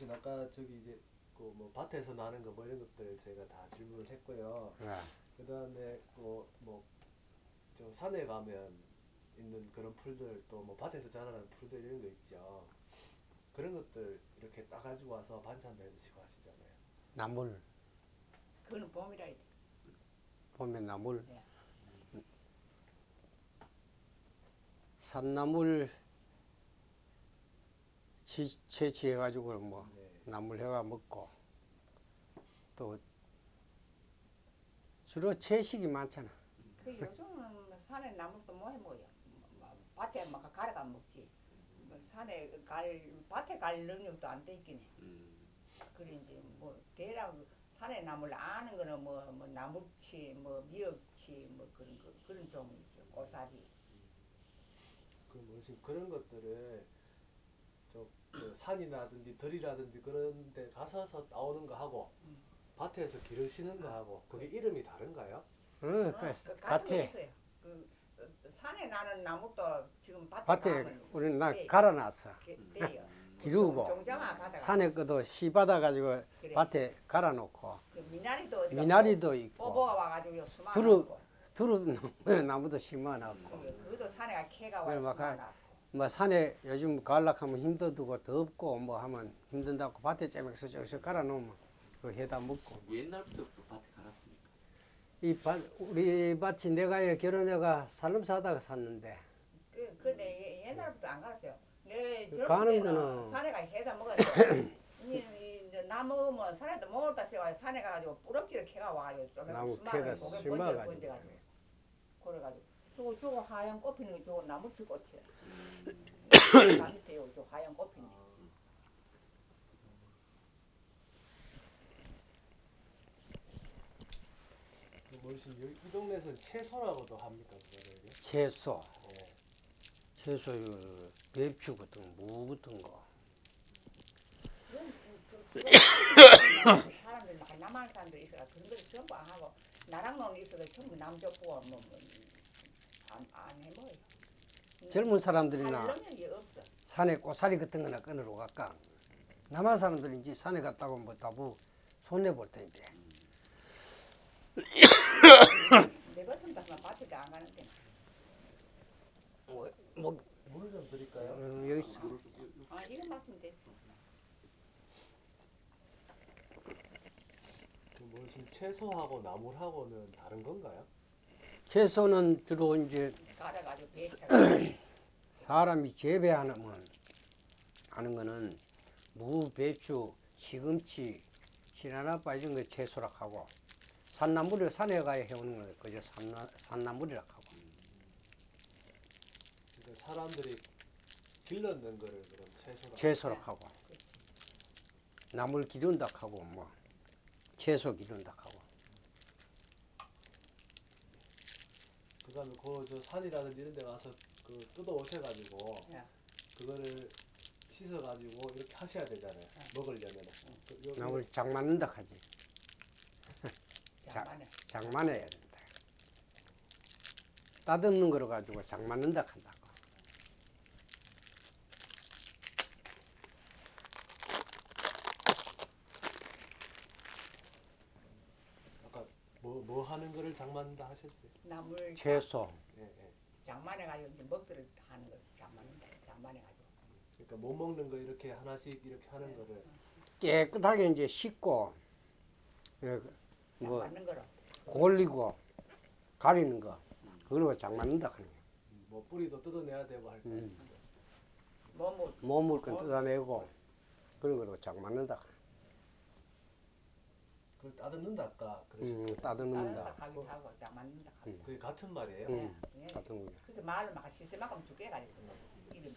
아까 저기 이제 그 뭐 밭에서 나는 거 뭐 이런 것들 저희가 다 질문을 했고요. 예. 그다음에 뭐 저 산에 가면 있는 그런 풀들 또 뭐 밭에서 자라는 풀들 이런 거 있죠. 그런 것들 이렇게 따가지고 와서 반찬도 해 드시고 하시잖아요. 나물 그거는 봄이라 해야 돼. 보면 나물 예. 산나물 채취해가지고 뭐 네. 나물 해가 먹고 또 주로 채식이 많잖아. 그 요즘은 산에 나물도 뭐 해 먹어요. 밭에 막 갈아가 먹지. 뭐 산에 밭에 갈 능력도 안 돼 있긴 해. 그래 이제 뭐 대략 산에 나물 아는 거는 뭐 나무치, 뭐 미역치, 뭐 그런 종이죠. 고사리. 그 뭐지 그런 것들을 저 산이라든지 들이라든지 그런 데 가서 따오는 거 하고 밭에서 기르시는 거 하고 그게 이름이 다른가요? 응, 같은 같아. 거 있어요. 그 산에 나는 나무도 지금 밭에 밭에 가면 우리는 나 돼, 갈아놨어. 돼요. 기르고 종자만 가다가 산에 것도 씨 받아가지고 그래. 밭에 갈아놓고 그 미나리도 어디가 미나리도 있고 뽑아가 와가지고 수만 두릅 나무도 심어놨고 그것도 산에 캐가 그래, 와서 막 수만놨고 뭐 산에 요즘 가을락하면 힘도 들고 덥고 뭐 하면 힘든다고 밭에 째맥서 저기서 갈아놓으면 그 해다 먹고 옛날부터 그 밭에 갈았습니까? 우리 밭이 내가 결혼해가 살림사 하다가 샀는데 근데 옛날부터 안 갈았어요. 내 젊은 가는 때는 거는 산에 가 해다 먹었는데 이제 나무 뭐 산에도 먹었다 싶어 산에 가가지고 뿌럭지를 캐가 와가지고 좀 나무 수만을 캐가 목에 심어가지고 번져가지고 그래가지고 저거 하얀 꽃 피는 거 저거 나무치 꽃이야. 남 밑에요 저 하얀 꽃 피는 뭐지 이 동네에서는 채소라고도 합니까 그거를? 채소 네. 채소 배추 같은 거, 무 같은 거 사람들 막 남한 사람들 있어가 그런 걸 전부 안 하고 나랑 놈 있어도 전부 남족부가 뭐안 해먹어요. 젊은 사람들이나 할 놈이 없어. 산에 고사리 같은 거나 끊으러 갈까 남한 사람들이 이제 산에 갔다고 뭐 다부 손해볼 텐데 내 같은 데만 밭에도 안 가는데. 뭐 물 좀 드릴까요? 여기 있어. 이거 말씀 돼. 그 뭐지 채소하고 나물하고는 다른 건가요? 채소는 주로 이제 갈아가지고 배차. 사람이 재배하는 하는 거는 무, 배추, 시금치, 시나나빠 이런 거 채소라 하고 산나물을 산에 가야 해오는 거 그저 산나물이라 하고 그러니까 사람들이 길렀는 거를 그럼 채소라. 채소라 하고 나물 기른다 하고 뭐 채소 기른다 하고 그다음에 그저 산이라든지 이런 데 가서 그 뜯어 오셔가지고 그거를 씻어가지고 이렇게 하셔야 되잖아요. 먹으려면. 나물 장 맞는다 하지 장만해야 된다 따듬는 거로 가지고 장 맞는다 한다고 아까 뭐 하는 거를 장만다 하셨어요? 나물 채소 예, 예. 장만해가지고 이제 먹들을 하는 걸 장만해가지고. 그러니까 못 먹는 거 이렇게 하나씩 이렇게 하는 거를 깨끗하게 이제 씻고 뭐 맞는 거로. 골리고 가리는 거 그리고 장 맞는다 하는 거야 뭐 뿌리도 뜯어내야 되고 할 거. 몸을 건 뜯어내고 그런 거로 장 맞는다 그걸 따듬는다 아까 그러셨죠. 따듬는다 가기도 하고 장 맞는다 하고. 그게 같은 말이에요. 같은 거야 그렇게 말을 막 시세만큼 죽게 해가지고 이름.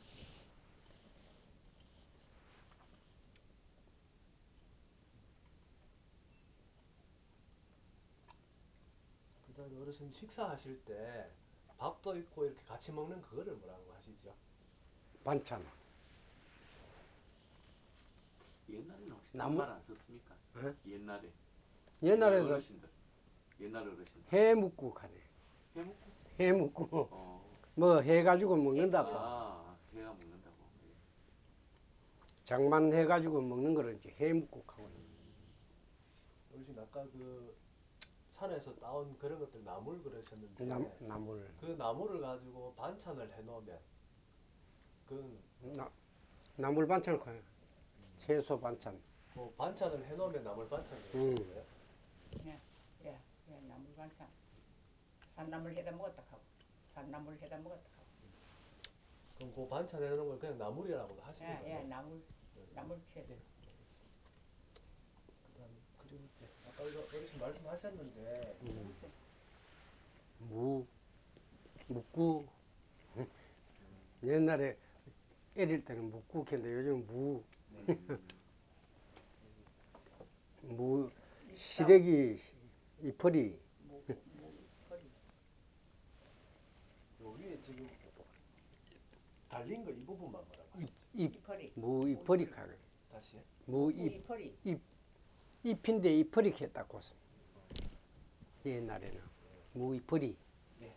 그다음에 어르신 식사하실 때 밥도 있고 이렇게 같이 먹는 그거를 뭐라고 하시죠? 반찬 옛날에는 혹시 나무- 단말 안 썼습니까? 어? 옛날에 옛날에도 어르신들 옛날 어르신들 해묵국 하네 해먹고 해묵국 어. 뭐 해가지고 먹는다고 아, 개가 먹는다고. 예. 장만해가지고 먹는 거를 이제 해묵국하고. 어르신 아까 그 산에서 따온 그런 것들 나물 그러셨는데 나물. 그 나물을 가지고 반찬을 해놓으면 그 나물 반찬을 커요. 채소 반찬. 뭐 반찬을 해놓으면 나물 반찬 음. 그러시는 거예요? 예, 나물 반찬. 산나물 해다 먹었다 하고. 산나물 해다 먹었다 하고. 그럼 그 반찬 해놓은 걸 그냥 나물이라고 하시는 거예요? 예, 나물 채소. 네, 알겠습니다. 그다음 그리고 이제 아까 이거 어르신 말씀하셨는데 무슨 묵국. 옛날에 어릴 때는 묵국 했는데 요즘 무 시래기 이파리. 거리. 요 위에 지금 달린 거 이 부분만 뭐라고 하죠? 이파리. 무 이파리 가루. 다시요? 이파리. 잎인데 이파리 했다고. 옛날에는 무 이파리. 예.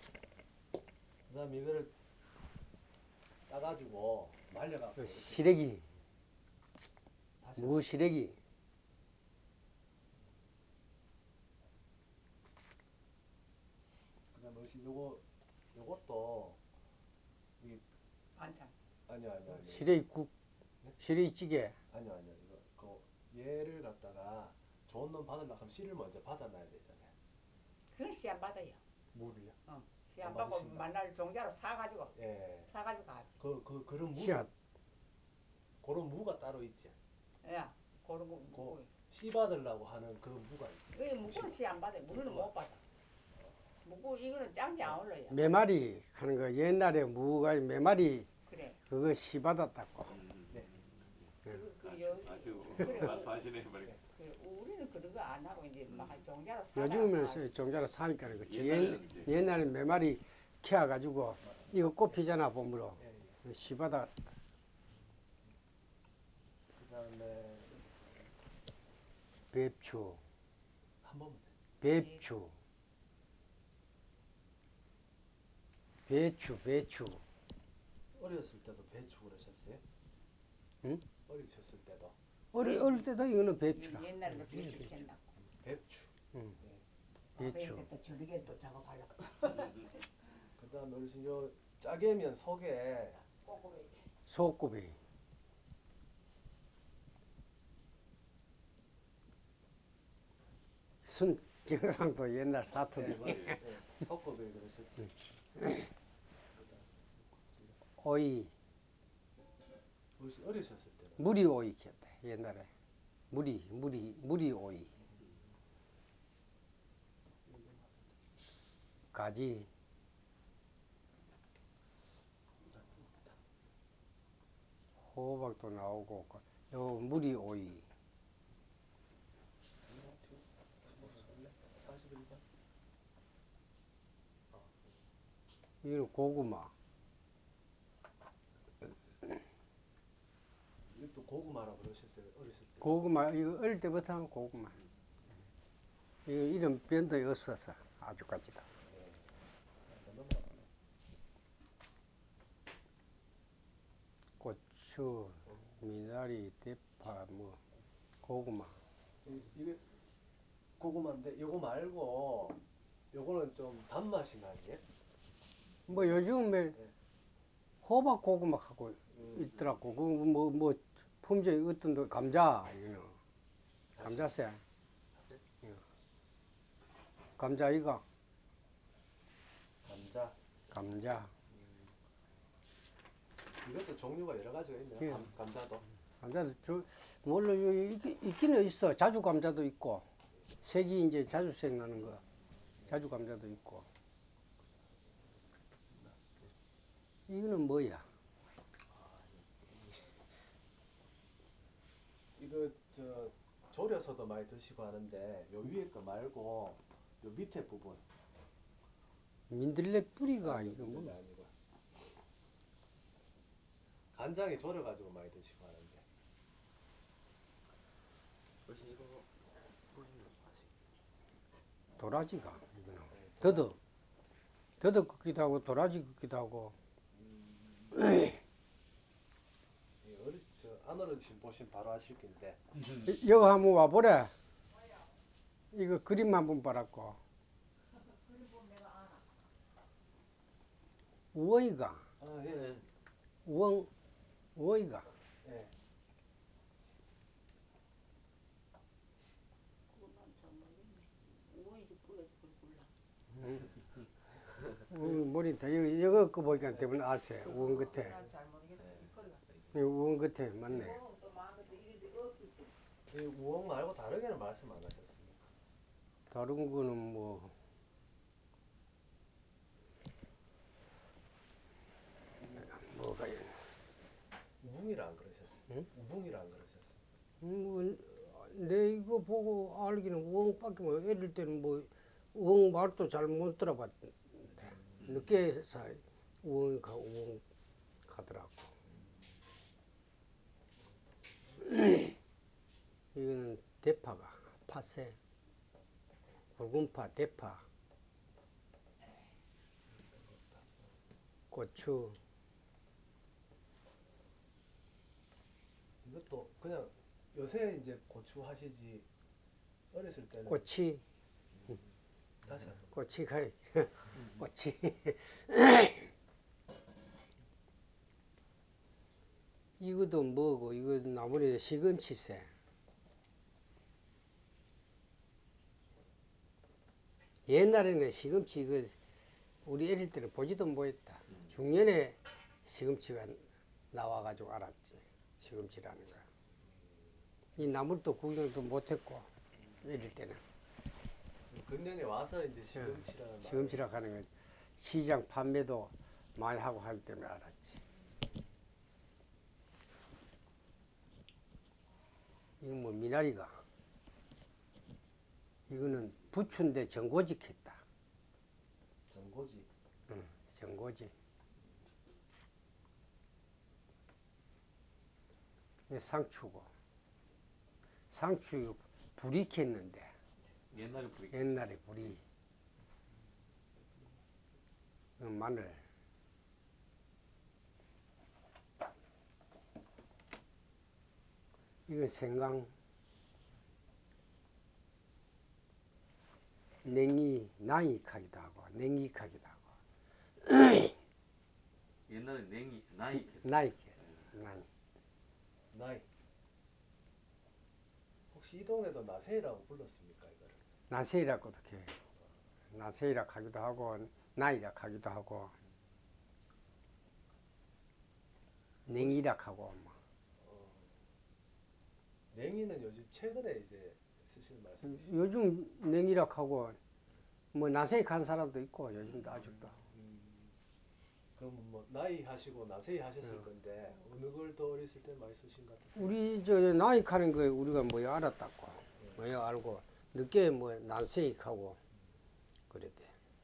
그다음에 이거를 따가지고 말려갖고 이렇게 시래기. 다시 무 시래기. 그다음에 어르신 요것도 이 반찬. 아니요 시래기국. 네? 시래기찌개. 아니요 이거 얘를 갖다가 좋은 놈 받으려고 하면 씨를 먼저 받아놔야 되잖아요. 그건 씨 안 받아요. 물을요? 씨 안 안 받고 받으신다. 만날 종자로 사가지고 예. 가지. 그런 씨앗. 무를 그런 무가 따로 있지. 예, 그런 거 그 먹고. 씨 받으려고 하는 그 무가 있지. 이 묵고는 씨 안 받아요. 물은 못 받아. 묵고 이거는 짱지 안 올라요. 메마리 하는 거 옛날에 무가 메마리 그래. 그거 씨 받았다고. 네. 아시고 그래. 말씀하시네 버리. 우리는 그런 거 안 하고 이제 막 종자로 요즘은 사다가 종자로 사니까 그렇지. 옛날에는 이제 옛날에 메마리 키워가지고 이거 꽃피잖아 봄으로. 예. 씨 받아. 그다음에 배추. 한 번만 배추. 배추. 어렸을 때도 배추 그러셨어요? 응? 어리셨을 때도 어릴 때도 이거는 배추라. 옛날에도 배추 캔다. 배추. 응. 아, 배추. 그러니까 또 저리게 또 작업하려고. 그다음에 어르신 요 짜게면 속에 꼬꼬리. 소고기. 순 경상도 옛날 사투리. 속고기 그러셨지. 오이. 어르신 어리셨을 때는 무리 오이 켰다 옛날에. 무리 오이. 가지. 호박도 나오고 요 무리 오이. 41번. 이거는 고구마. 이것도 고구마라고 그러셨어요 어렸을 때. 고구마 이거 어릴 때부터 한 고구마. 이거 이름 변동이 없어서 아주까지도. 고추, 미나리, 대파, 뭐 고구마. 이게 고구마인데 요거 말고 요거는 좀 단맛이 나지. 뭐 요즘에 네. 호박 고구마 하고 있더라고. 그 뭐 품종이 어떤 데 감자 이거는 감자새. 이거. 감자 이거 감자. 감자. 이것도 종류가 여러 가지가 있네요. 예. 감자도. 감자도 물론 있기는 있어. 자주 감자도 있고 색이 이제 자주 색 나는 거. 자주 감자도 있고. 이거는 뭐야? 이거 졸여서도 많이 드시고 하는데 요 위에 거 말고 요 밑에 부분. 민들레 뿌리가 아니요, 이거 뭐? 아니고. 간장에 졸여가지고 많이 드시고 하는데. 혹시 이거 뿌리는 맛이 도라지가 이거는 도라지. 더덕 긋기도 하고 도라지 긋기도 하고. 이 안 어르신 보시면 바로 아실 건데. 여기 한번 와보래. 이거 그림 한번 보라고. 우엉이가, 아, 예. 우엉이가. 예. 그건 잘 모르겠네. 우원이 뿌려서 그걸 골라. 머리 다 이거 거 보니까 때문에 알았어요. 우엉 끝에. 난잘 모르겠네. 이 거리가. 이 우엉 끝에 맞네. 우원은 또 많은데 이래도 없을 때. 이 우엉 말고 다르게는 말씀 안 하셨습니까? 다른 거는 뭐 뭐가 있나. 우붕이라 안 그러셨어요? 응? 우붕이라 안 그러셨어요? 뭐, 내 이거 보고 알기는 우엉밖에 뭐 어릴 때는 뭐 우엉 말도 잘 못 들어봤는데 늦게서 우엉 가더라고. 이거는 대파가 파새, 굵은 파, 대파, 고추, 이것도 그냥 요새 이제 고추 하시지 어렸을 때는 꼬치, 다시 한번. 꼬치가 꼬치. 이것도 뭐고 이거 나무에 시금치새. 옛날에는 시금치 이거 우리 어릴 때는 보지도 못했다. 중년에 시금치가 나와가지고 알았지. 시금치라는 거. 이 나물도 구경도 못했고 어릴 때는 근년에 와서 이제 시금치라는 말. 시금치라 하는 건 시장 판매도 많이 하고 하기 때문에 알았지. 이건 뭐 미나리가. 이거는 부추인데 전고지 했다. 전고지. 전고지. 이게 상추고. 상추 불이 켰는데 옛날에 뿌리. 옛날에 불이. 마늘. 이건 생강. 냉이하기도 하고 냉이하기도 하고 옛날에 냉이 나이 켰어. 나이. 나이. 혹시 이 동네도 나세이라고 불렀습니까 이거를? 나세이라고도 해. 나세이라 하기도 하고 나이라 하기도 하고 냉이라 하고 뭐. 냉이는 요즘 최근에 이제 쓰시는 말씀이시죠? 요즘 냉이라 하고 뭐 나세이 간 사람도 있고 요즘도 아직도. 그럼 뭐 나이 하시고 나세이 하셨을 건데 어느 걸 더 어렸을 때 많이 쓰신 것 같으세요? 우리 저 나이 가는 거 우리가 뭐 알았다고 뭐 알고 늦게 뭐 나세이 하고 그랬대.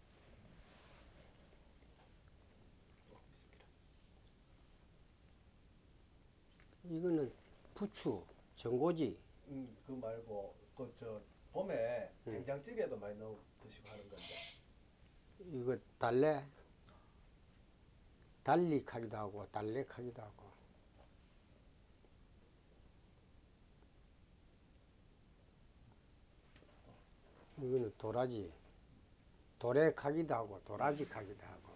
있습니다. 이거는 부추, 전고지. 그 말고 그 저 봄에 된장찌개도 많이 넣어 드시고 하는 건데. 이거 달릭하기도 하고 달렉하기도 하고. 이거는 도라지. 도래하기도 하고 도라지하기도 하고.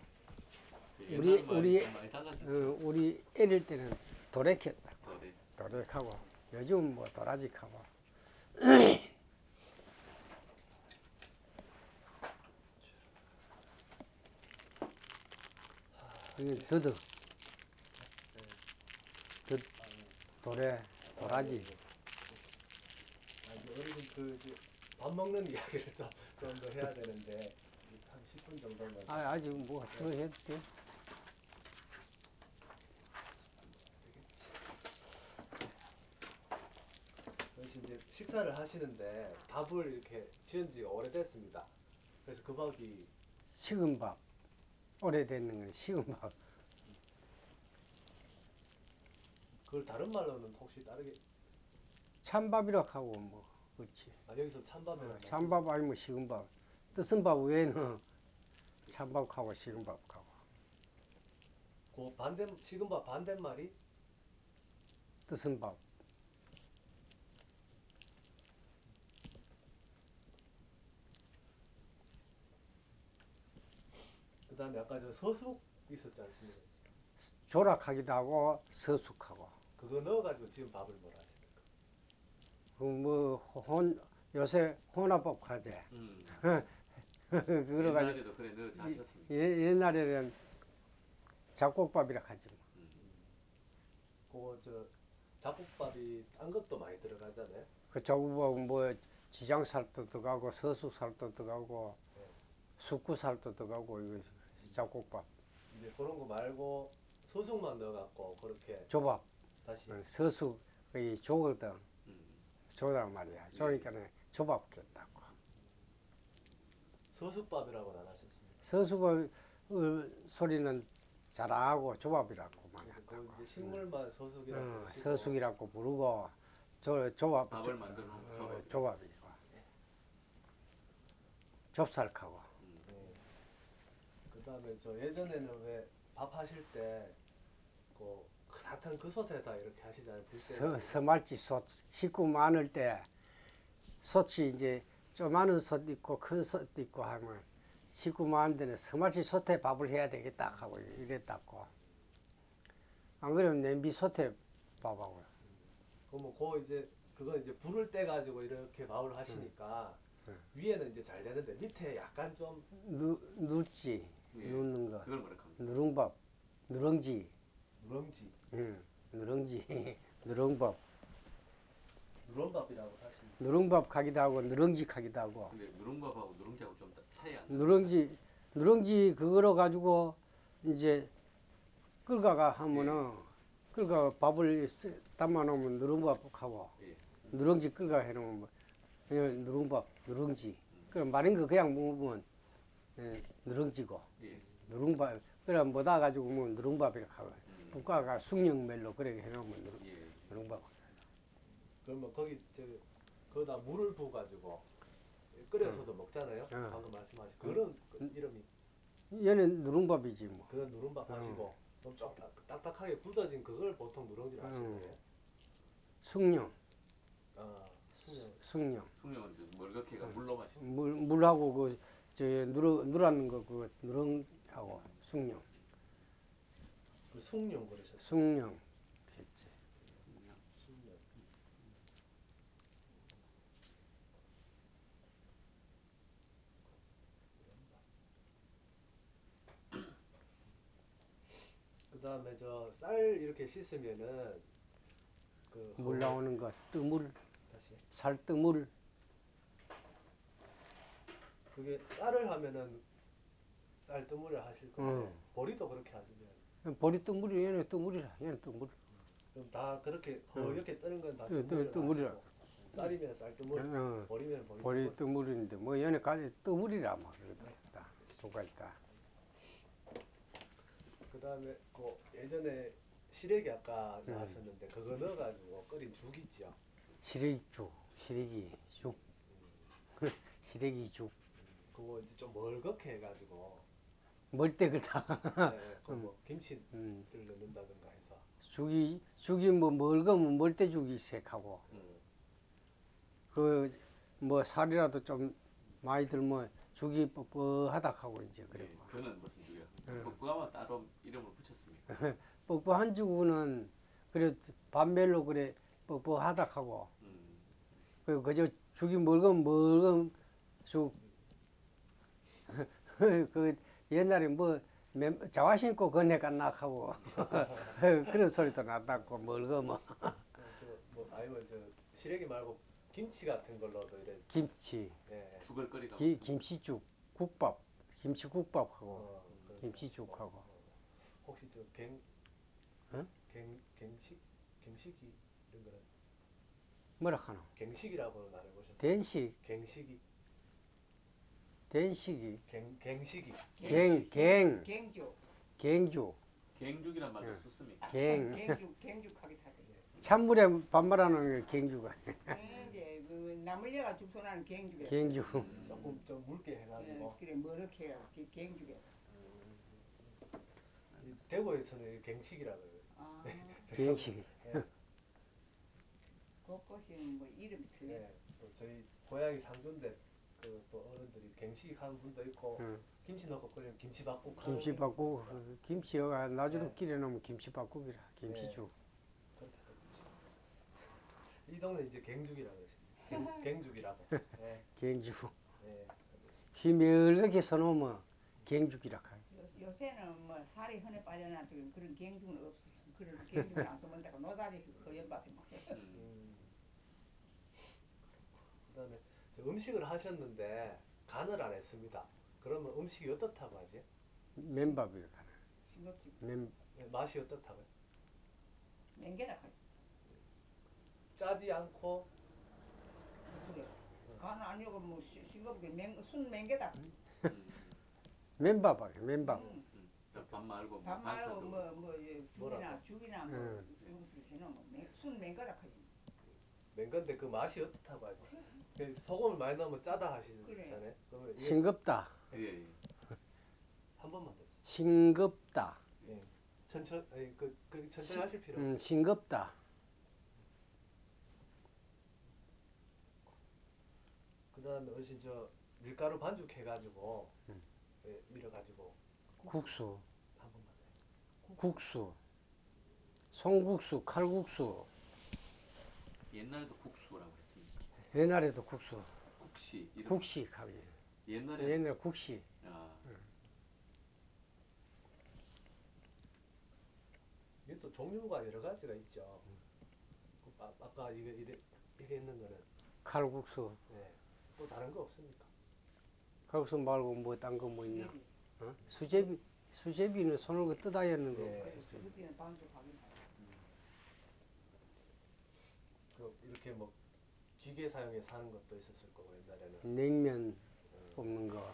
많이 달라졌죠. 우리 어릴 때는 도래켰다. 도래. 도래하고 요즘 뭐 도라지하고. 이건 더덕. 도라지. 이제 어르신 이제 밥 먹는 이야기를 또 좀 더 해야 되는데 한 10분 정도만. 아직 뭐 더 해도 돼. 어르신 이제 식사를 하시는데 밥을 이렇게 지은 지가 오래됐습니다. 그래서 그 밥이 식은 밥. 오래되는 건 식은 밥. 그걸 다른 말로는 혹시 다르게 찬밥이라고 하고 뭐 그렇지. 여기서 찬밥이라는 찬밥 아니면 식은 밥. 뜨신 밥 외에는 찬밥하고 식은 밥하고. 그 반대 식은 밥 반대말이 뜨슨 밥. 그다음에 아까 저 서숙 있었지 않습니까? 조락하기도 하고 서숙하고. 그거 넣어가지고 지금 밥을 뭐라 하십니까? 요새 혼합밥 하지. 그래가지고 옛날에도 그래 너 자셨습니까? 옛날에는 잡곡밥이라 하지. 그거 저 잡곡밥이 딴 것도 많이 들어가잖아요. 그 잡곡밥 뭐 지장살도 들어가고 서숙살도 들어가고 숙구살도 들어가고 이거 잡곡밥. 이제 그런 거 말고 서숙만 넣어갖고 그렇게 조밥. 다시 서숙 이 조거든. 조란 말이야. 그러니까는 조밥겠다고. 서숙밥이라고는 안 하셨습니까? 서숙의 소리는 잘하고 조밥이라고 많이 그 한다고. 이제 식물만 서숙이라고 부르시고 서숙이라고 부르고 조밥 밥을 만들어 놓은 조밥. 조밥이고 좁쌀하고. 네. 그다음에 저 예전에는 왜 밥 하실 때 그 크다탄 그 솥에다 이렇게 하시잖아요. 불때 서말지 솥 식구 많을 때 솥이 이제 조그마한 솥 있고 큰 솥 있고 하면 식구 많은 데는 서말지 솥에 밥을 해야 되겠다 하고 이랬다고. 안 그러면 냄비 솥에 밥하고. 그러면 그 이제 그거 이제 불을 떼 가지고 이렇게 밥을 하시니까 위에는 이제 잘 되는데 밑에 약간 좀 누지 예. 누는 거. 그걸 뭐라 합니까? 누룽밥 누룽지. 누렁지 누룽지 누룽밥. 누렁밥이라고 하십니다. 누룽밥 가기도 하고 누룽지 가기도 하고. 근데 누룽밥하고 누룽지하고 좀 차이 안 나요? 누룽지 그거로 가지고 이제 끓가가 하면은 끓가 밥을 담아 놓으면 누룽밥하고 예. 누룽지 끓가 해 놓으면 누룽밥 누룽지. 그럼 마른 거 그냥 먹으면 누룽지고 예. 누룽밥 그래 못아 가지고 뭐 누룽밥이라고 하고 볶아가 숙령멜로 그렇게 해 놓으면 예. 누룽밥. 그러면 거기 저 거기다 물을 부어 가지고 끓여서도 먹잖아요. 방금 말씀하신 그런 그 이름이 얘는 누룽밥이지 뭐. 그건 누룽밥 하시고 그럼 좀 딱딱하게 굳어진 그걸 보통 누룽지로 하시는 거예요. 숙령 아 숙련. 숙령. 숙명은 이제 멀겋게가 물로 마시는 물하고 그저 누라는 거 그거 누렁하고 숙령 그 숙련 그러셨어요. 숙령 했지. 숙명. 숙련. 그다음에 저 쌀 이렇게 씻으면은 그 물 나오는 거 뜨물 다시 살뜨물. 그게 쌀을 하면은 쌀뜨물을 하실 건데 보리도 그렇게 하시면 보리 뜨물이 얘는 뜨물이라 얘는 뜨물. 그럼 다 그렇게 허옇게 뜨는 건 다 뜨물이라. 뜨물이라 하시고 쌀이면 쌀뜨물, 보리면 보리 보리뜨물. 뜨물인데 뭐 얘는 가지 뜨물이라 막 그러다. 두가 있다. 그다음에 그 예전에 시래기 아까 나왔었는데 그거 넣어가지고 끓인 죽 있지요. 시래기죽 시래기 죽 시래기 죽 그거 이제 좀 멀겋게 해가지고 멀때 그다. 그뭐 김치를 넣는다든가 해서 죽이 뭐 멀거면 멀때죽이 색하고 그 뭐 살이라도 좀 많이 들면 죽이 뻑뻑하다 하고 이제 그래. 예. 그는 무슨 죽이라 합니까? 그거만 따로 이름을 붙였습니까? 뻑뻑한 죽은 그래 반멜로 그래 뻑뻑하다 하고 그 그저 죽이 멀건 죽 그 옛날에 뭐 자화 신고 건네가 낙하고 그런 소리도 났다고 멀거면 저뭐 아니면 저 시래기 말고 김치 같은 걸로도 이래 김치 예, 죽을 끓이다. 김치죽 국밥 김치국밥하고 그렇게 김치죽하고 하시고. 혹시 저갱 어? 갱식이 이런 거는 뭐라 하노 갱식이라고는 안 해보셨어요? 된식 갱식이 된식이 갱식이 갱 갱주 갱주 갱죽이란 말도 썼습니까? 갱죽하게 타대. 찬물에 반말하는 게 갱주가 이제 그 나물려가 죽선하는 갱죽에. 갱주 조금 좀 묽게 해가지고 그래 뭐렇게 해가 갱죽에. 이 대구에서는 갱식이라고 해요. 아. 갱식 예. 곳곳이 뭐 이름이 틀려. 네, 또 저희 고향이 상주인데 그 또 어른들이 갱식 하는 분도 있고 응. 김치 넣고 끓이면 김치밥국 하는 김치밥국 분도 있습니다. 김치가 나주로 네. 끼려 놓으면 김치밥국이라 김치죽. 그렇게 해서 드시고. 이 동네 이제 갱죽이라고 그러십니다. 갱죽이라고. 네, 갱죽. 네. 희멸하게 써놓으면 갱죽이라 하요. 요새는 뭐 살이 흔해 빠져나지고 그런 경중은 없어. 그런 경중을 안 쓰면 다가 노다지 허연밖에 못 해. 그다음에 저 음식을 하셨는데 간을 안 했습니다. 그러면 음식이 어떻다고 하지? 맨밥이라 하나. 싱겁지. 맨 네, 맛이 어떻다고요? 맹게라 하지. 짜지 않고 그래. 간 아니고 뭐 싱겁게 순 맹게다. 맨밥이야 맨밥. 밥 말고 밥 뭐 말고 반찬도 뭐 뭐라고? 죽이나 뭐 응. 이것을 해놓으면 순 맹게라 하지. 맹건데 그 맛이 어떻다고 하지? 그 소금을 많이 넣으면 짜다 하시잖아요. 그래. 그러면 이게 싱겁다. 예. 한 번만 더. 싱겁다. 예. 천천히 아니 그 천천히 하실 필요. 싱겁다. 그다음에 어르신 저 밀가루 반죽 해가지고 예, 밀어가지고 국수, 한 번만 더. 국수, 송국수, 칼국수. 옛날에도 국수라고 했습니다. 옛날에도 국수, 국시 이름. 국시 하지. 옛날에 옛날 국시. 아, 이게 또 종류가 여러 가지가 있죠. 아까 이래 있는 거는 칼국수. 예. 또 다른 거 없습니까? 칼국수 말고 뭐 딴 거 뭐 있냐? 수제비. 어? 수제비. 수제비는 손으로 뜯어야 하는 거. 예. 그래 수제비는 반죽하긴 하지. 그 이렇게 뭐 기계 사용해서 하는 것도 있었을 거고 옛날에는. 냉면 뽑는 거.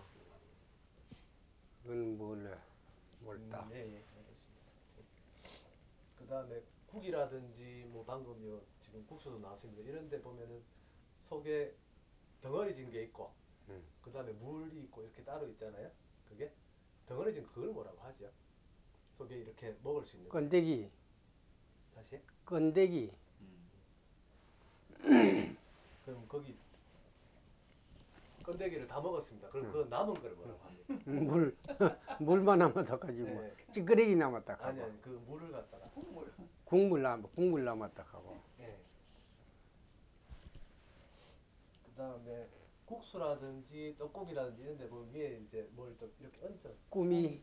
그건 뭘다. 예, 예, 알겠습니다. 그 다음에 국이라든지 뭐 방금 지금 국수도 나왔습니다. 이런 데 보면은 속에 덩어리진 게 있고 그 다음에 물이 있고 이렇게 따로 있잖아요. 그게 덩어리진 그걸 뭐라고 하죠? 속에 이렇게 먹을 수 있는 거. 건더기, 다시? 건더기. 그럼 거기 건더기를 다 먹었습니다. 그럼 그 남은 걸 뭐라고 합니까? 물, 물만 남았다 가지 뭐. 네. 찌끄레기 남았다 아니 하고. 아니 그 물을 갖다가 국물. 국물 남았다 하고. 예. 그 다음에 국수라든지 떡국이라든지 이런 데 보면 위에 이제 뭘 좀 이렇게 얹어 꾸미,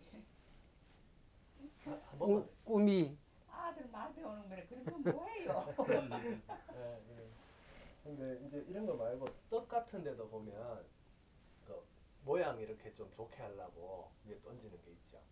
한 번만 더. 꾸미. 아들 말 배우는 거래. 그런 건 뭐예요? 예, 예. 근데 이제 이런 거 말고 떡 같은 데도 보면 그 모양 이렇게 좀 좋게 하려고 위에 던지는 게 있죠.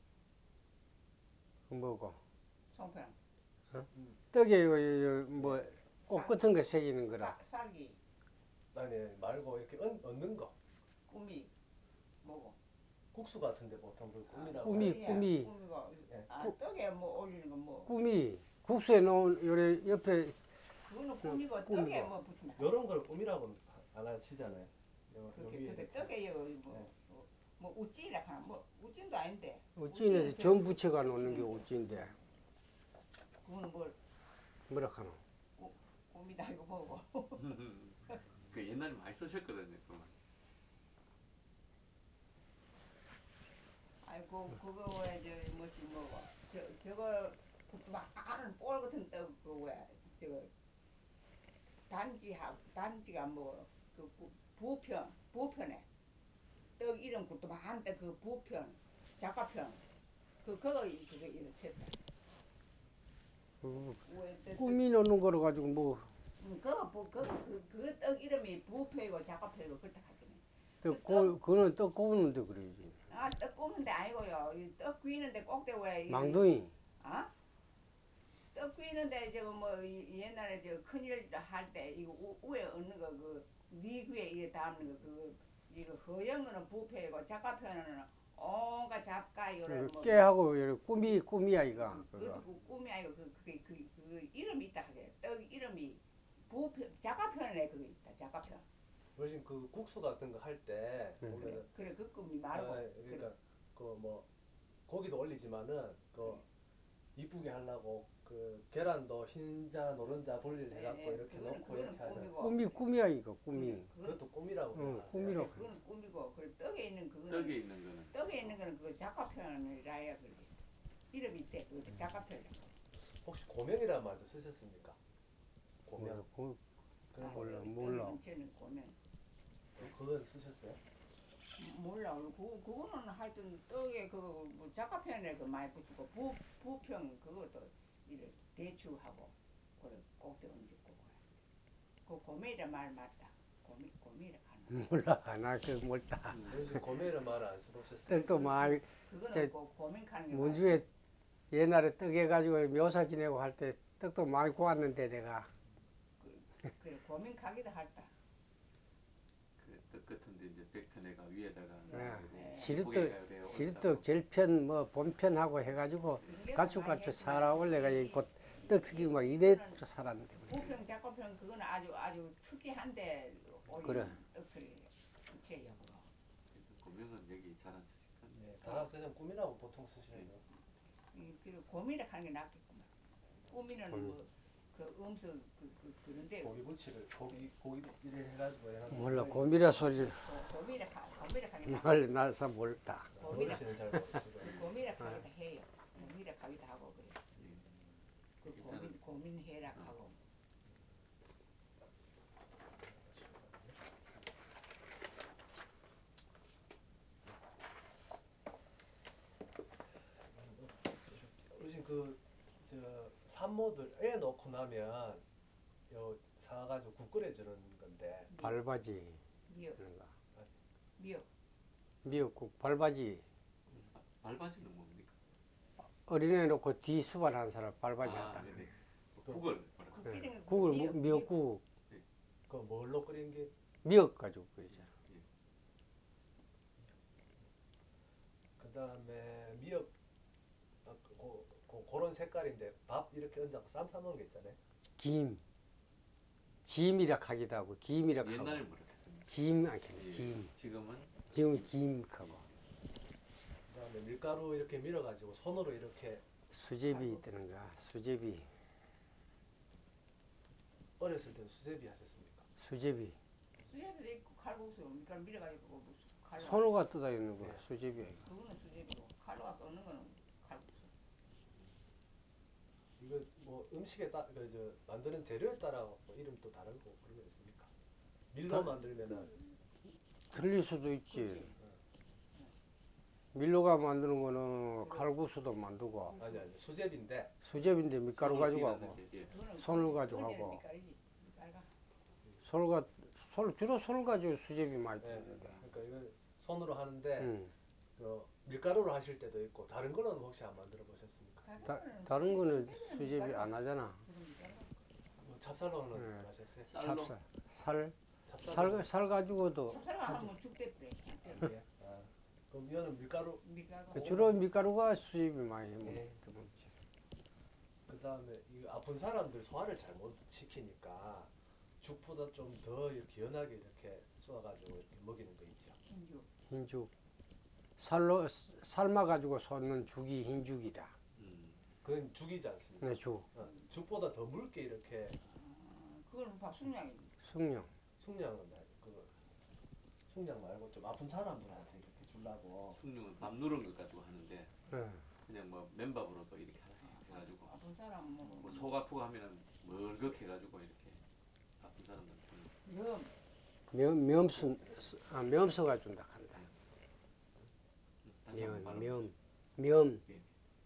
뭐고. 송편. 떡에 뭐 네. 꽃 같은 거 새기는 거라. 쌀기. 아니 말고 이렇게 얹는 거. 꾸미. 뭐고? 국수 같은 데 보통 그 꿈이라고 꾸미, 하죠. 꾸미. 꾸미가. 예. 떡에 뭐 올리는 거 뭐. 꾸미. 국수에 넣은 요래 옆에 그거는 꾸미고 꾸미고. 떡에 뭐 붙인다. 요런 걸 꿈이라고는 안 하시잖아요. 요 그렇게 위에 근데 이렇게. 떡에 네. 뭐 우찌라 하나 뭐 우찌도 아닌데. 우찌는 전 부채가 놓는 게 우찌인데. 그거는 뭘 뭐라 하노. 꾸미다 이거 뭐고. 그 옛날에 많이 쓰셨거든요. 그 말. 아이고 그거 왜저 뭐시 뭐고. 저거 많은 볼 같은 떡 그거 왜 저거 단지가 뭐그 부편에 떡 이름 굿도만 떡그 부편 작가편 그거 이름 쳤다. 꾸미 놓는 거로 가지고 뭐 그떡 이름이 부패고 작가패고 그렇다 하더니 그거는 떡 구우는데 그래야지. 떡 굽는데 아니고요. 떡 귀는데 꼭대 왜 망둥이. 아? 떡 귀는데 저거 뭐 옛날에 저 큰일 할 때 이거 위에 얹는 거그 미귀에 이래 담는 거 이거 허연 거는 부패고 작가편은 온갖 잡가 요래 뭐 깨하고 요래 꾸미 아이가 그거. 그것도 꿈이 아니고 그 이름이 있다 하게 떡 이름이 부편 작가편에 그거 있다 작가편. 훨씬 그 국수 같은 거 할 때 그래 보면은 그래 그 꿈이 말고 그러니까 그래. 그 뭐 고기도 올리지만은 그 이쁘게 하려고 그 그 계란도 흰자 노른자 분리를 해갖고 이렇게 넣고 그거는 이렇게 하잖아. 꿈이고. 꿈이야 이거 꿈이. 그것도 꿈이라고 생각하세요? 꿈이라고. 그거는 꿈이고 그 떡에 있는 그거는 떡에 있는 거는 떡에 있는 거는 그 작가 표현이라야 그러지. 이름 있대 그 작가 표현. 혹시 고명이라는 말도 쓰셨습니까? 몰라 고명. 그, 그런 거 몰라. 저는 고명. 그건 쓰셨어요? 몰라. 그거는 하여튼 떡에 그뭐 작가 표현에 그 많이 붙이고 부평 그것도 이래 대추하고 그래 꼭대 얹고 그래. 그 고명이라 말 맞다. 고명이라 하는. 몰라 나그 몰라. 그래서 고명이라는 말을 안 써보셨어요? 떡도 많이 그거는 저 꼭 고명하는 게 문주에 옛날에 떡 해가지고 묘사 지내고 할 때 떡도 많이 구웠는데 내가 그래 고명하기도 할다. 그떡 같은데 이제 백편에가 위에다가 네. 시루떡 절편 뭐 본편하고 해가지고 가축 살아 올래가 이곧 떡튀기 막 이래 살았는데. 부평 작가평 그거는 아주 특이한데 그래. 떡을 붙여요 그거. 고명은 여기 잘 안 쓰실 건데. 네, 다 그냥 꿈이라고 보통 쓰시는 거. 그리고 고미를 하는 게 낫겠구만. 꾸미는 고미. 뭐그 음수 그런데 고기 부치를 고기 이래 해가지고 해가지고 몰라 고미라 소리 고미를 하는 게 낫. 말 나서 몰다. 어르신은 잘 모르시고. 고미를 하기도 해요. 고미를 하기도 하고 그래. 예. 그 일단은 고민해라 하고. 어르신 저 산모들 애 놓고 나면 요 사가지고 국 끓여주는 건데 발바지 미역 그런가. 미역 미역국 발바지 발바지는 뭡니까? 어린애 놓고 뒤 수발하는 사람 발바지 아, 한다. 네네. 국을 뭐라고? 국 끓이는 거 국을 미역, 미역국 그 뭘로 끓인 게 미역 가지고 끓이잖아. 그다음에 미역 그런 색깔인데 밥 이렇게 얹어서 쌈 싸먹는 게 있잖아요. 짐이라 하기도 하고 김이라 하고 옛날에 뭐라고 했습니까? 짐 않겠네. 예. 짐 지금은 지금 김하고 그다음에 밀가루 이렇게 밀어가지고 손으로 이렇게 수제비 뜨는가 수제비 어렸을 때는 수제비 하셨습니까? 수제비 수제비도 있고 칼국수 밀가루 밀어가지고 뭐 칼로 손으로 뜯어 있는 거 네. 수제비 아이가. 그거는 수제비고 칼로 끓는 거는 칼국수. 이거 뭐 음식에 저 만드는 재료에 따라 뭐 이름 또 다른 거 그런 거 있습니까? 밀로 만들면은 틀릴 수도 있지. 그렇지. 밀로가 만드는 거는 칼국수도 만들고 아니 수제비인데 수제비인데 밀가루 손으로 가지고 하고 빚었는데, 예. 그거는 손을 가지고 그거는 하고. 밀가루지. 밀가루가. 주로 손을 가지고 수제비 많이 예, 뜨는데. 그러니까 이거 손으로 하는데 응. 저 밀가루로 하실 때도 있고 다른 거는 혹시 안 만들어 보셨습니까? 다른 거는 수제비는 수제비 밀가루가. 안 하잖아. 그건 밀가루가. 뭐 찹쌀로는 네. 안 하셨어요? 쌀로 살 가지고도 찹쌀가 하지. 하면 죽대뿌려. 예. 아, 그럼 이거는 밀가루 밀가루가. 주로 밀가루가 수제비 많이 네. 먹지. 그다음에 이 아픈 사람들 소화를 잘못 시키니까 죽보다 좀 더 이렇게 연하게 이렇게 쏘아가지고 이렇게 먹이는 거 있죠. 흰죽. 흰죽. 살로 삶아 가지고 쏟는 죽이 흰죽이다. 그건 죽이지 않습니다. 네, 죽. 죽보다 더 묽게 이렇게 그거는 밥순양이지. 숙령. 숙량은 그 숙량 말고 좀 아픈 사람들한테 이렇게 주려고. 숭늉은 밥 누른 것 가지고 하는데 네. 그냥 뭐 맨밥으로도 이렇게 해가지고 아픈 사람 뭐 속 아프고 하면은 멀겋게 해가지고 이렇게 아픈 사람들 주는. 면서가 준다 한다. 다시 한번 발음. 면. 예.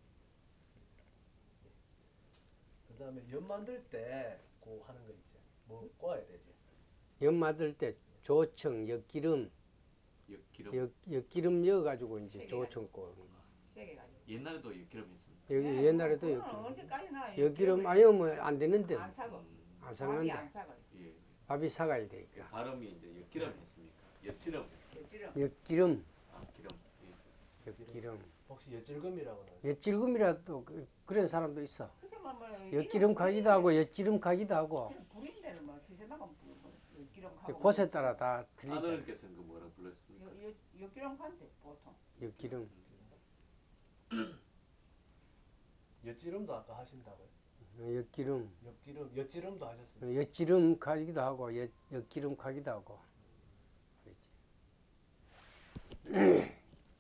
그다음에 연 만들 때 그 하는 거 있지. 뭐 꼬아야 되지. 연 만들 때 조청, 엿기름, 기름. 엿기름 넣어 가지고 이제 세게 조청 가지고. 꼬는 거. 세게 가지고. 옛날에도 기름 했습니다. 여기 네, 옛날에도 그거는 엿기름. 언제까지나 엿기름 아니면 안 되는데 안 사고. 안 밥이 썩는데 안 사고. 예. 밥이 사가야 그 되니까. 발음이 이제 엿기름 했습니까? 엿지름 했습니까? 엿지름. 엿기름, 아 기름. 예. 엿기름. 혹시 엿질금이라고는 하죠. 엿질금이라도 그런 사람도 있어. 그게 뭐 엿기름 가기도 하고 엿지름 가기도 하고 부린 데는 뭐 시세마가 엿기름 가고. 곳에 따라 다 틀리잖아. 아들께서는 그 뭐라고 불렀습니까? 엿기름 간대 보통. 엿기름. 엿지름도 아까 하신다고요? 엿기름, 엿기름, 엿지름도 하셨습니까? 엿기름 가기도 하고 엿기름 가기도 하고 그랬지.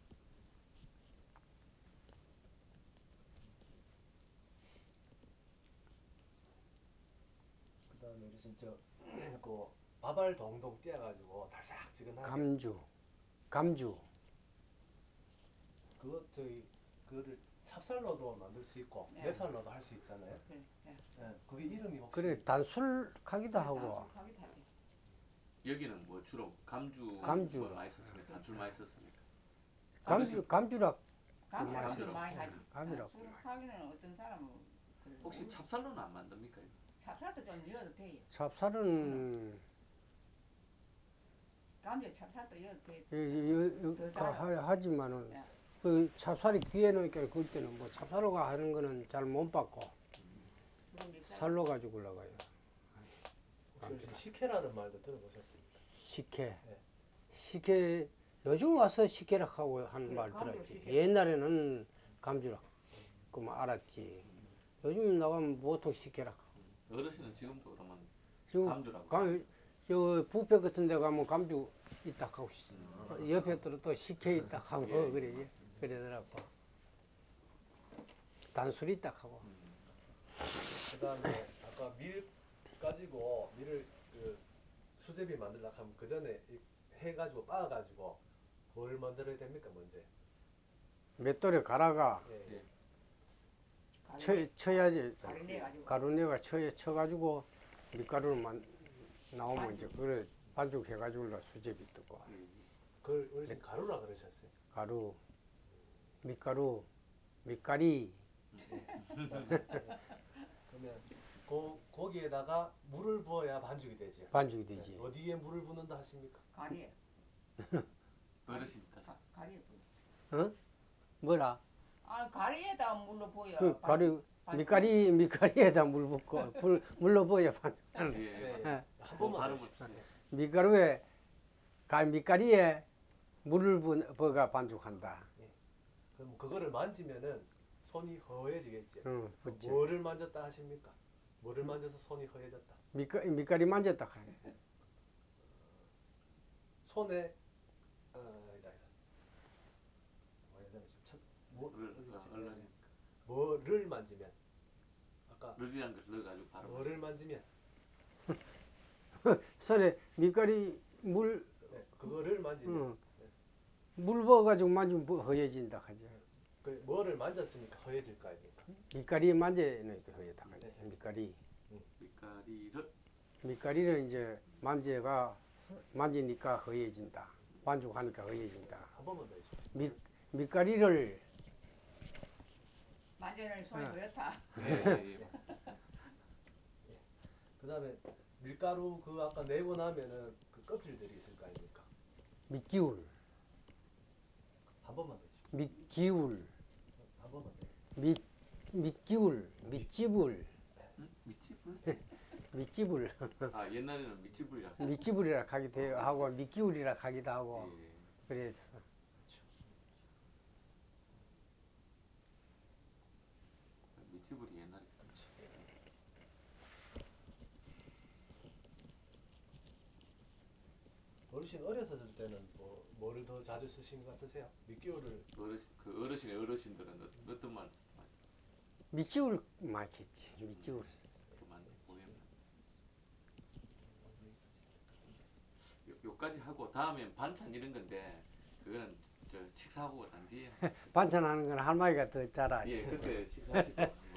그다음에 어르신 그 밥알 동동 띄어가지고 달싹지근하게 감주 그거 그거를 찹쌀로도 만들 수 있고 네. 맵쌀로도 할 수 있잖아요. 그래. 예. 그게 이름이 혹시 그래 단술 가기도 하고 단술하기도 하지. 여기는 뭐 주로 감주 감주. 뭐 많이 썼습니까? 단술 많이 썼습니까? 감주락 감주를 감주라고. 많이 하지. 감주라고. 단술하기는 어떤 사람은 그래도 혹시 모르- 찹쌀로는 안 만듭니까? 이거? 찹쌀도 좀 넣어도 돼. 찹쌀은 감주 찹쌀도 넣어도 돼. 그 하지만은 예. 그 찹쌀이 귀에 넣으니까 그럴 때는 뭐 찹쌀로 하는 거는 잘 못 받고 그건 밉살. 살로 가지고 올라가요. 혹시 어르신 식혜라는 말도 들어보셨습니까? 식혜. 네. 식혜 요즘 와서 식혜락 하고 하는 그래, 말 감주 들었지. 식혜. 옛날에는 감주락 그만 알았지. 요즘 나가면 보통 식혜락. 어르신은 지금도 그러면 지금 감주라고 저 뷔페 같은 데 가면 감주 있다 하고 옆에 또 식혜 있다 하고 예. 그래 그러더라고. 단술이 있다 하고. 그다음에 아까 밀 가지고 밀을 그 수제비 만들려고 하면 그 전에 해가지고 빻아가지고 뭘 만들어야 됩니까 먼저? 맷돌에 갈아가 예. 예. 쳐야지. 가루 내가지고. 가루내가 쳐가지고 밀가루만 나오면 이제 그래 반죽해가지고 수제비 뜨고 예. 그걸 어르신 가루라 그러셨어요? 가루 밀가루 밀가리 그러면 거기에다가 물을 부어야 반죽이 되지. 반죽이 되지. 네. 어디에 물을 붓는다 하십니까? 가리에. 어르신 다시 가리에 보여. 어? 뭐라? 아 가리에다 물로 보여. 그 가루 반죽. 밀가리에다 물 붓고 물로 부어야 반죽. 예. 네. 한 뭐 번만 발음을 더 해주세요. 밀가루에 밀가리에 물을 부어가 반죽한다. 그럼 그거를 만지면은 손이 허해지겠지. 응, 그렇지. 뭐를 만졌다 하십니까? 뭐를 만져서 손이 허해졌다? 밀가리 만졌다 하네. 손에 아니다. 뭐냐면 뭐를 만지면 아까 르리란 걸 넣어가지고 발음. 뭐를 만지면 손에 밀가리 물 그거를 만지면 물 부어가지고 만지면 허해진다 하지. 그 뭐를 만졌으니까 허해질 거 아닙니까? 밀가리 만져놓으니까 허해다 하지. 네. 밀가리. 밀가리를 밀가리를 이제 만지니까 허해진다. 반죽하니까 허해진다. 한 번만 더 해주세요. 밀가리를 만져는 손이 그렇다. 예. 그다음에 밀가루 그 아까 내고 나면은 그 껍질들이 있을 거 아닙니까? 밑기울, 한 번만 더 해주세요. 밑기울, 한 번만 더. 밑기울, 밑집을, 밑집을? 밑집을, 아 옛날에는 밑집을이라. 밑집을이라 하기도 하고 밑기울이라 하기도 하고 예. 그래서 밑집을이 옛날에 썼죠. 어르신 어렸을 때는 뭐를 더 자주 쓰신 것 같으세요? 밑기울을 그 어르신의 어르신들은 어떤 말 많이 썼어요? 밑집을 많이 했지. 밑집을. 그 맞네. 보이면. 요까지 하고 다음엔 반찬 이런 건데 그거는 저 식사하고 난 뒤에 반찬하는 건 할머니가 더 잘 알지. 예 그때 식사하시고